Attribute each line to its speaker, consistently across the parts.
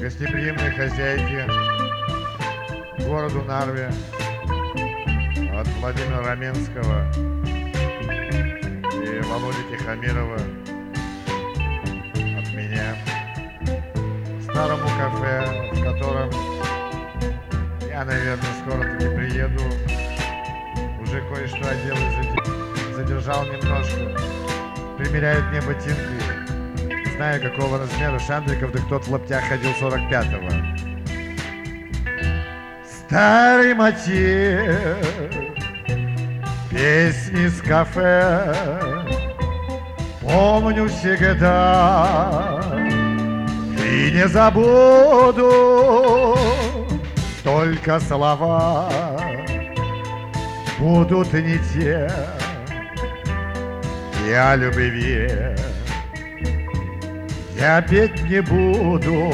Speaker 1: гостеприимной хозяйке городу Нарве от Владимира Раменского и Володи Тихомирова от меня, старому кафе, в котором я, наверное, скоро-таки приеду. Уже кое-что одел и задержал немножко. Примеряют мне ботинки. Знаю, какого размера Шандриков, да кто-то в лаптях ходил 45-го. Старый мотив, песни с кафе, помню всегда и не забуду. Только слова будут не те, я любви я петь не буду.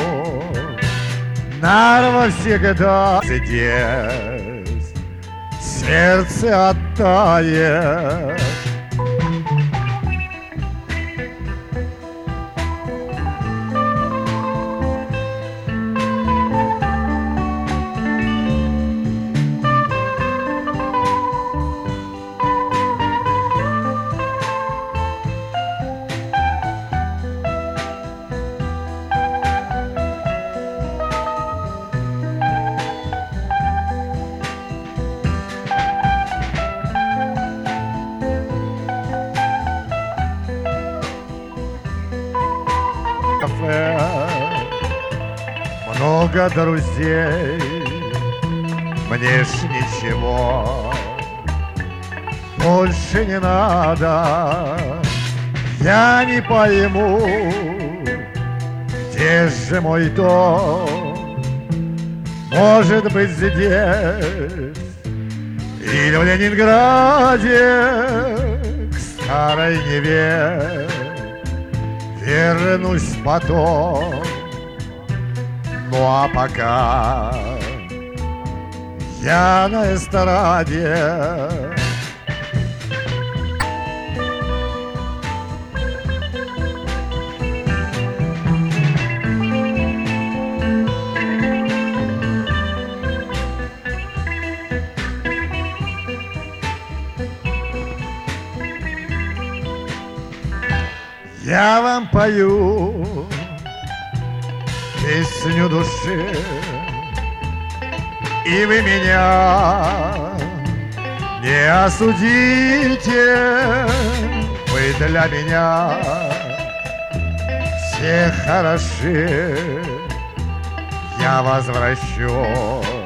Speaker 1: Нарва всегда здесь, сердце оттает. Кафе, много друзей, мне ж ничего больше не надо. Я не пойму, где же мой дом? Может быть, здесь или в Ленинграде, к старой Неве вернусь потом. Ну а пока я на эстраде. Я вам пою песню души, и вы меня не осудите. Вы для меня все хороши, я возвращусь